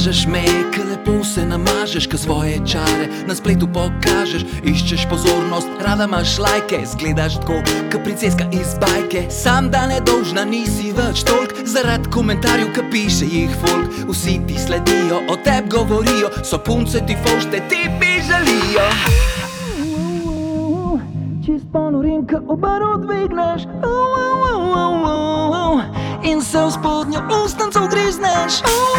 lažeš me, ke lepo se namažeš, ke svoje čare na spletu pokažeš. Iščeš pozornost, rada imaš lajke, zgledaš tako, ke princeska iz bajke. Sam da nedolžna nisi več tolk, zaradi komentarjev, ke piše jih folk. Vsi ti sledijo, o tebi govorijo, so punce ti fošte, ti bi želijo. Čist ponorim, ke obrv dvigneš, in se v spodnjo ustnico ugrizneš.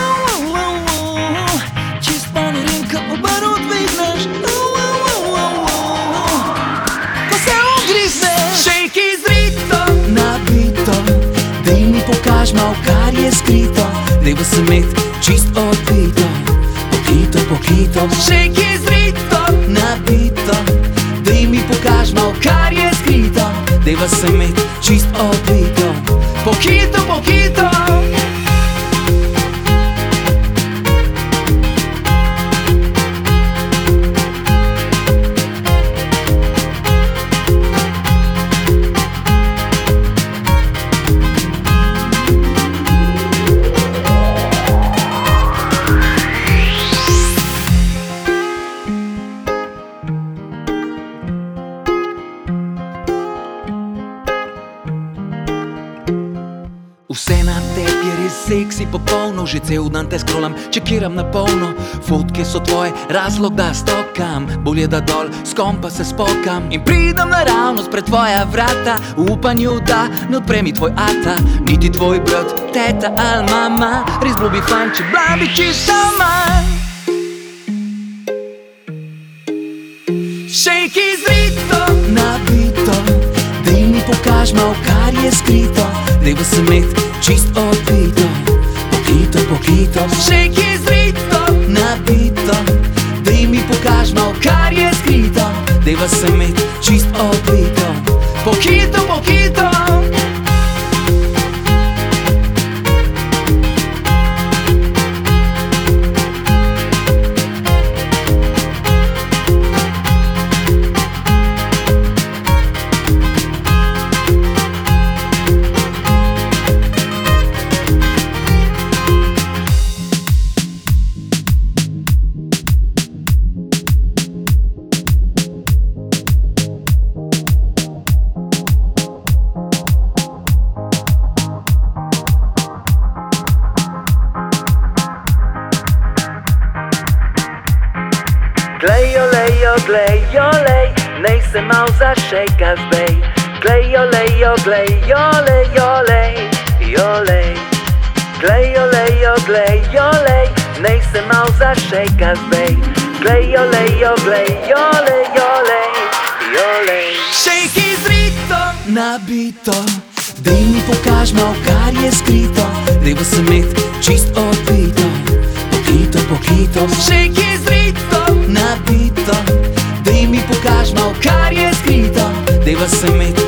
Čist ponorim, ke obrv dvigneš, ko se ugrizneš. Shake izrito, nabito, dej mi pokaž mal, kar je skrito. Dejva se met čist odbito, pokito, pokito. Shake izrito, nabito, dej mi pokaž mal, kar je skrito. Dejva se met čist odbito, pokito, pokito. Vse na tebi je res seksi, popolno, že cel dan te scrollam, čekiram na polno. Fotke so tvoje, razlog da stokam, bolje da dol, s kom pa se spokam. In pridem naravnost pred tvoja vrata, v upanju da ne odpre mi tvoj ata. Niti tvoj brat, teta ali mama, res bilo bi fajn, če bila bi čisto sama. Shake izrito, nabito, dej mi pokaž mal, kar je skrito. Dejva se met čist odbito, pokito, pokito. Shake izrito, nabito, dej mi pokaž mal, kar je skrito. Dejva se met čist odbito, pokito, pokito. Glej, olej, nej se mal zašejka zdaj. Glej, olej, glej, olej, olej, olej. Glej, olej, nej se mal zašejka zdaj. Glej, olej, olej, olej. Shake izrito, nabito, dej mi pokaž mal, kar je skrito. Dejva se met čist odbito, pokito, pokito. Shake izrito, nabito, dej mi pokaž mal, kar je skrito. Dejva se met